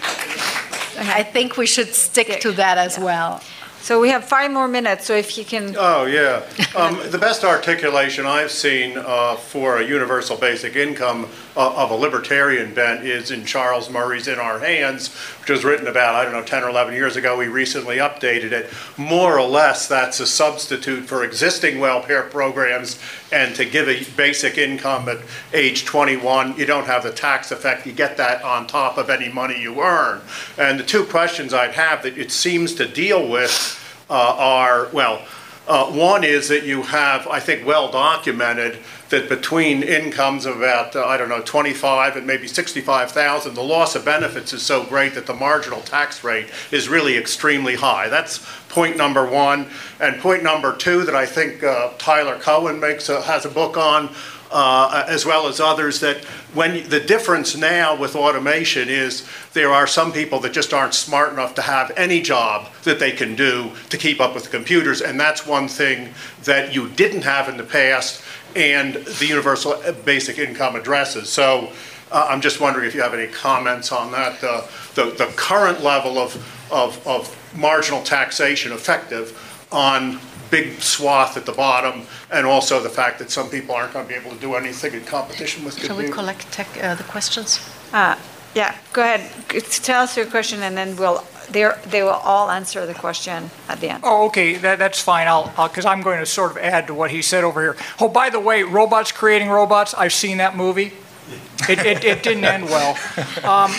Speaker 3: I think we should stick to that as
Speaker 2: Yeah.
Speaker 3: well.
Speaker 2: So we have five more minutes, so if you can,
Speaker 8: Oh, yeah. Um, the best articulation I've seen uh, for a universal basic income uh, of a libertarian bent is in Charles Murray's In Our Hands, which was written about, I don't know, ten or eleven years ago. We recently updated it. More or less, that's a substitute for existing welfare programs, and to give a basic income at age twenty-one, you don't have the tax effect. You get that on top of any money you earn. And the two questions I'd have that it seems to deal with Uh, are, well, uh, one is that you have, I think, well documented that between incomes of about, uh, I don't know, twenty-five and maybe sixty-five thousand, the loss of benefits is so great that the marginal tax rate is really extremely high. That's point number one. And point number two that I think uh, Tyler Cohen makes a, has a book on, Uh, as well as others, that when the difference now with automation is there are some people that just aren't smart enough to have any job that they can do to keep up with the computers, and that's one thing that you didn't have in the past, and the universal basic income addresses. So uh, I'm just wondering if you have any comments on that. Uh, the, the current level of, of, of marginal taxation effective on big swath at the bottom, and also the fact that some people aren't going to be able to do anything in competition with
Speaker 3: Shall we
Speaker 8: computers.
Speaker 3: collect tech, uh, the questions?
Speaker 2: uh, yeah, go ahead. Tell us your question, and then we'll, they're- they will all answer the question at the end.
Speaker 9: Oh, okay, that, that's fine. I'll, because I'm going to sort of add to what he said over here. Oh, by the way, robots creating robots, I've seen that movie. It, it, it didn't end well. Um,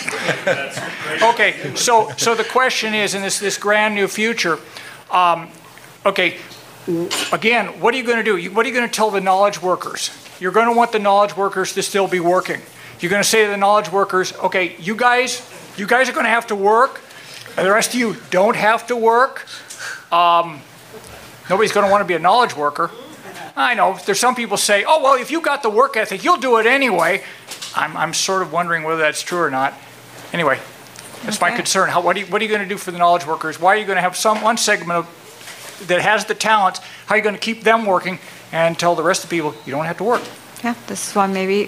Speaker 9: okay, so, so the question is, in this, this grand new future, um, okay, again, what are you going to do? You- What are you going to tell the knowledge workers? You're going to want the knowledge workers to still be working. You're going to say to the knowledge workers, okay, you guys, you guys are going to have to work, and the rest of you don't have to work. Um, nobody's going to want to be a knowledge worker. I know, there's some people say, oh, well, if you got the work ethic, you'll do it anyway. I'm, I'm sort of wondering whether that's true or not. Anyway, that's my
Speaker 2: Okay.
Speaker 9: concern. How, what, are you, what are you going to do for the knowledge workers? Why are you going to have some one segment of that has the talent, how are you going to keep them working and tell the rest of the people you don't have to work?
Speaker 2: Yeah, this is why maybe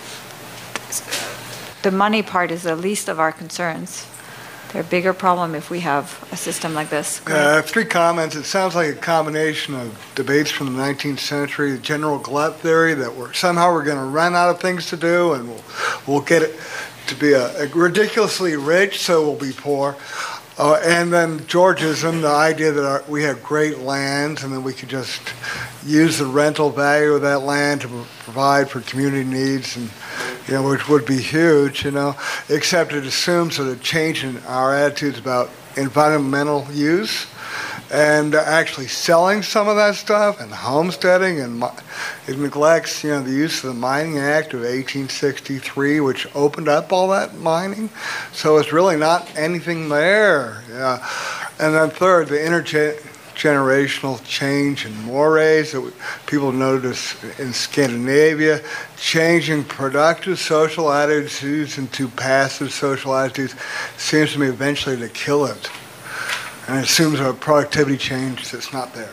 Speaker 2: the money part is the least of our concerns. They're a bigger problem if we have a system like this. Go ahead.
Speaker 10: Uh, three comments. It sounds like a combination of debates from the nineteenth century, the general glut theory that we're somehow we're going to run out of things to do, and we'll we'll get it to be a, a ridiculously rich, so we'll be poor. Uh, and then Georgism, the idea that our, we have great lands and then we could just use the rental value of that land to provide for community needs, and you know, which would be huge, you know, except it assumes that a change in our attitudes about environmental use and actually selling some of that stuff and homesteading, and mi- it neglects, you know, the use of the Mining Act of eighteen sixty-three, which opened up all that mining. So it's really not anything there. Yeah. And then third, the intergenerational change in mores that we, people notice in Scandinavia, changing productive social attitudes into passive social attitudes seems to me eventually to kill it. And it assumes a productivity change that's not there.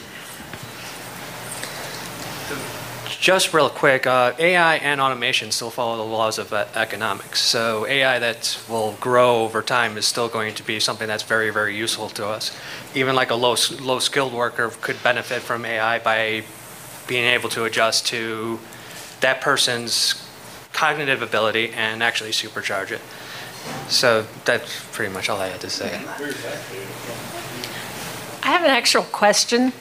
Speaker 11: Just real quick, uh, A I and automation still follow the laws of uh, economics. So A I that will grow over time is still going to be something that's very, very useful to us. Even like a low, low skilled worker could benefit from A I by being able to adjust to that person's cognitive ability and actually supercharge it. So that's pretty much all I had to say.
Speaker 12: I have an actual question.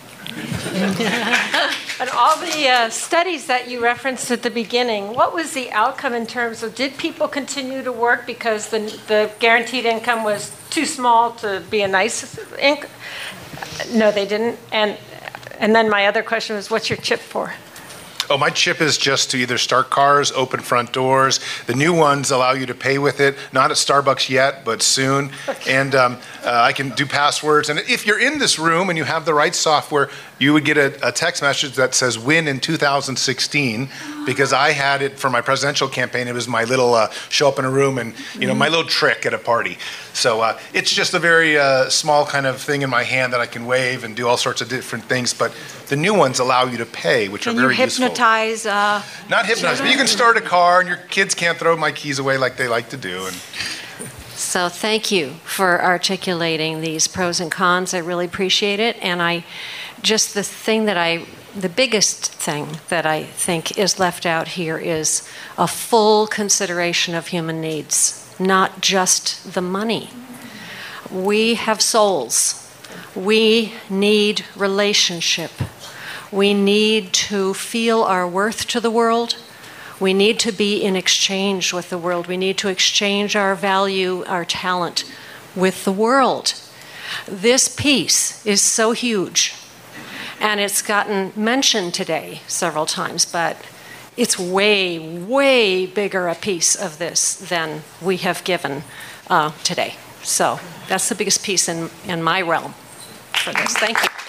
Speaker 12: On all the uh, studies that you referenced at the beginning, what was the outcome in terms of, did people continue to work because the, the guaranteed income was too small to be a nice income? No, they didn't. And, and then my other question was, what's your chip for?
Speaker 4: Oh, my chip is just to either start cars, open front doors. The new ones allow you to pay with it. Not at Starbucks yet, but soon. And um, uh, I can do passwords. And if you're in this room and you have the right software, you would get a, a text message that says win in two thousand sixteen, because I had it for my presidential campaign. It was my little uh, show up in a room and, you know, my little trick at a party. So uh, it's just a very uh, small kind of thing in my hand that I can wave and do all sorts of different things. But the new ones allow you to pay, which
Speaker 2: Can
Speaker 4: are very
Speaker 2: you
Speaker 4: useful.
Speaker 2: hypnotize? Uh,
Speaker 4: Not hypnotize, but you can start a car and your kids can't throw my keys away like they like to do. And
Speaker 13: So thank you for articulating these pros and cons. I really appreciate it. And I just the thing that I, the biggest thing that I think is left out here is a full consideration of human needs, not just the money. We have souls. We need relationship. We need to feel our worth to the world. We need to be in exchange with the world. We need to exchange our value, our talent with the world. This piece is so huge, and it's gotten mentioned today several times, but it's way, way bigger a piece of this than we have given uh, today. So that's the biggest piece in, in my realm for this. Thank you.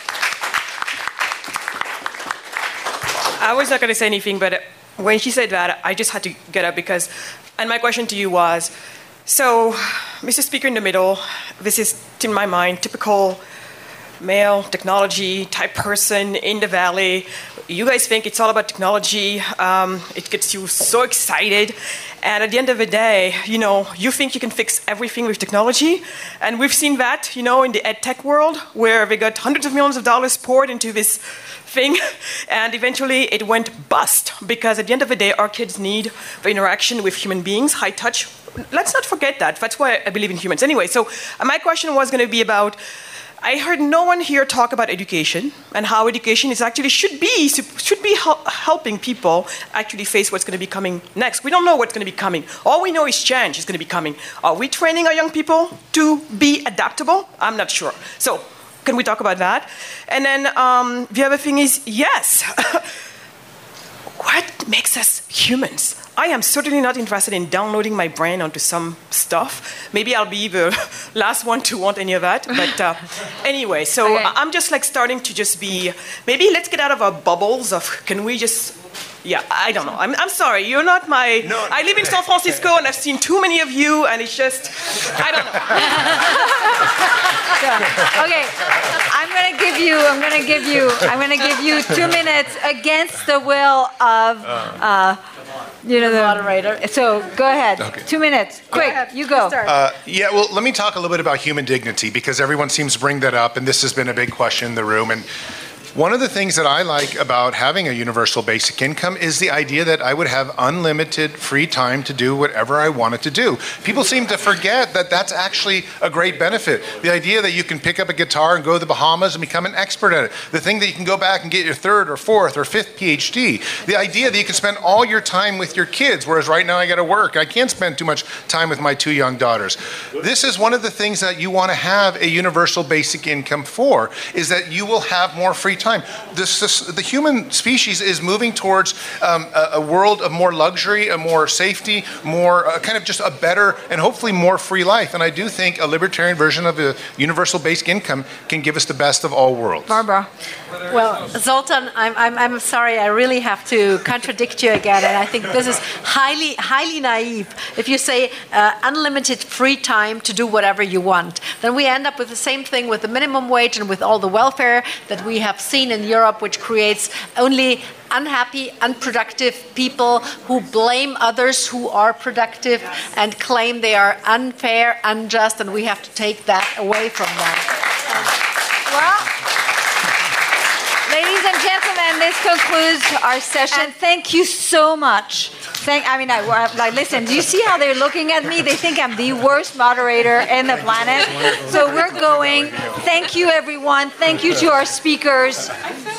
Speaker 14: I was not going to say anything, but when she said that, I just had to get up because, and my question to you was, so, Mister Speaker in the middle, this is, in my mind, typical male technology type person in the Valley. You guys think it's all about technology. Um, it gets you so excited. And at the end of the day, you know, you think you can fix everything with technology. And we've seen that, you know, in the ed tech world, where they got hundreds of millions of dollars poured into this thing. And eventually it went bust. Because at the end of the day, our kids need the interaction with human beings, high touch. Let's not forget that. That's why I believe in humans. Anyway, so my question was going to be about, I heard no one here talk about education and how education is actually should be should be hel- helping people actually face what's going to be coming next. We don't know what's going to be coming. All we know is change is going to be coming. Are we training our young people to be adaptable? I'm not sure. So can we talk about that? And then um, the other thing is, yes, what makes us humans? I am certainly not interested in downloading my brain onto some stuff. Maybe I'll be the last one to want any of that. But uh, anyway, so okay. I'm just like starting to just be, maybe let's get out of our bubbles of, can we just, yeah, I don't know. I'm, I'm sorry, you're not my, no. I live in San Francisco and I've seen too many of you and it's just, I don't know.
Speaker 2: so, okay, I'm going to give you, I'm going to give you, I'm going to give you two minutes against the will of, uh, you know, the moderator. So go ahead. Okay. Two minutes. Quick, go you go.
Speaker 4: Uh, yeah, well, let me talk a little bit about human dignity because everyone seems to bring that up, and this has been a big question in the room. And one of the things that I like about having a universal basic income is the idea that I would have unlimited free time to do whatever I wanted to do. People seem to forget that that's actually a great benefit. The idea that you can pick up a guitar and go to the Bahamas and become an expert at it. The thing that you can go back and get your third or fourth or fifth P H D. The idea that you can spend all your time with your kids, whereas right now I got to work. I can't spend too much time with my two young daughters. This is one of the things that you want to have a universal basic income for, is that you will have more free time. Time. This, this, the human species is moving towards um, a, a world of more luxury, a more safety, more uh, kind of just a better and hopefully more free life. And I do think a libertarian version of a universal basic income can give us the best of all worlds.
Speaker 2: Barbara.
Speaker 3: Well, Zoltan, I'm, I'm, I'm sorry, I really have to contradict you again, and I think this is highly, highly naive. If you say uh, unlimited free time to do whatever you want, then we end up with the same thing with the minimum wage and with all the welfare that we have seen in Europe, which creates only unhappy, unproductive people who blame others who are productive and claim they are unfair, unjust, and we have to take that away from them.
Speaker 2: Well, ladies and gentlemen, this concludes our session. And thank you so much. Thank, I mean, I, like, listen, do you see how they're looking at me? They think I'm the worst moderator in the planet. So we're going. Thank you, everyone. Thank you to our speakers.